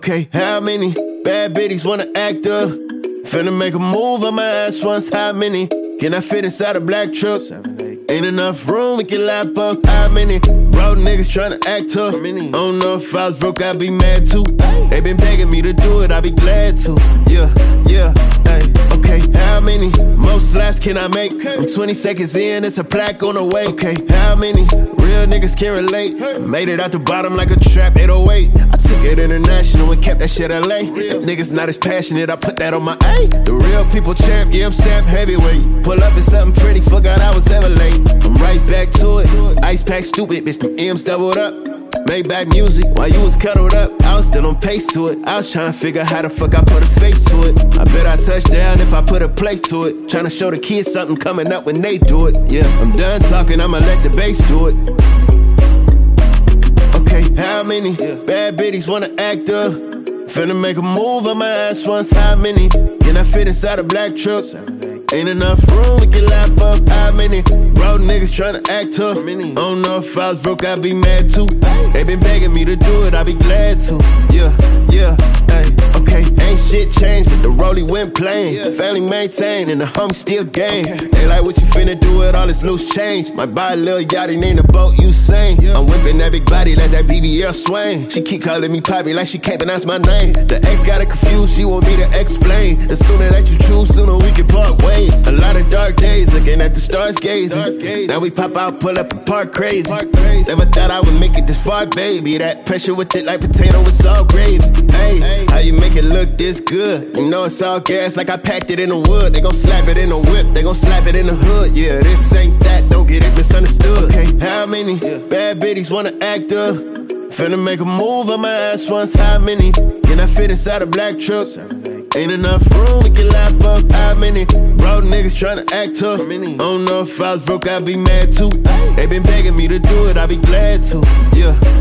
Okay, how many bad bitties wanna act up? Finna make a move on my ass once, how many? Can I fit inside a black truck? Ain't enough room, we can lap up. How many broke niggas tryna act tough? I don't know if I was broke, I'd be mad too. They been begging me to do it, I'd be glad to. Yeah, ay. Okay, how many more slaps can I make? I'm 20 seconds in, it's a plaque on the way. Okay, how many real niggas can relate? I made it out the bottom like a trap 808. I took it international and kept that shit LA. If niggas not as passionate, I put that on my A. The real people champ, yeah, I'm stamped heavyweight. Pull up in something pretty, forgot I was ever late. I'm right back to it. Ice pack stupid, bitch, them M's doubled up. Made back music while you was cuddled up. I was still on pace to it. I was trying to figure how the fuck I put a face to it. I bet I touch down if I put a plate to it. Trying to show the kids something coming up when they do it. Yeah, I'm done talking, I'ma let the bass do it. Okay, how many bad bitties wanna act up? Finna make a move on my ass once, how many? Can I fit inside a black truck? Ain't enough room, we can lap up. How many broke niggas tryna act tough? I don't know if I was broke, I'd be mad too. They been begging me to do it, I'd be glad to. Yeah, ay. Okay, ain't shit changed, but the rollie went plain. Family maintained and the homie still gang. They like what you finna do with all this loose change. Might buy a little yachty, name the boat you sing. I'm whipping that big body, let that BBL swing. She keep calling me Poppy like she can't pronounce my name. The ex got her confused, she want me to explain. The sooner that you choose, sooner we can part ways. A lot of dark days, looking at the stars gazing. Now we pop out, pull up and park crazy. Never thought I would make it this far, baby. That pressure with it like potato with salt gravy. Hey, how you make it look this good? You know it's all gas like I packed it in the wood. They gon' slap it in the whip, they gon' slap it in the hood. Yeah, this ain't that, don't get it misunderstood. Okay, how many bad bitties wanna act up? Finna make a move on my ass once, how many? Can I fit inside a black truck? Ain't enough room, we can lap up. How many broke niggas tryna act tough? I don't know if I was broke, I'd be mad too. They been begging me to do it, I'd be glad to. Yeah.